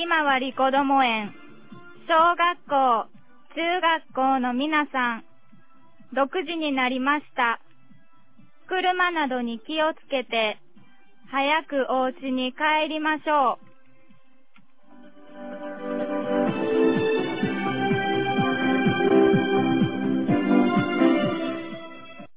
ひまわりこども園、小学校、中学校の皆さん、6時になりました。車などに気をつけて、早くお家に帰りましょう。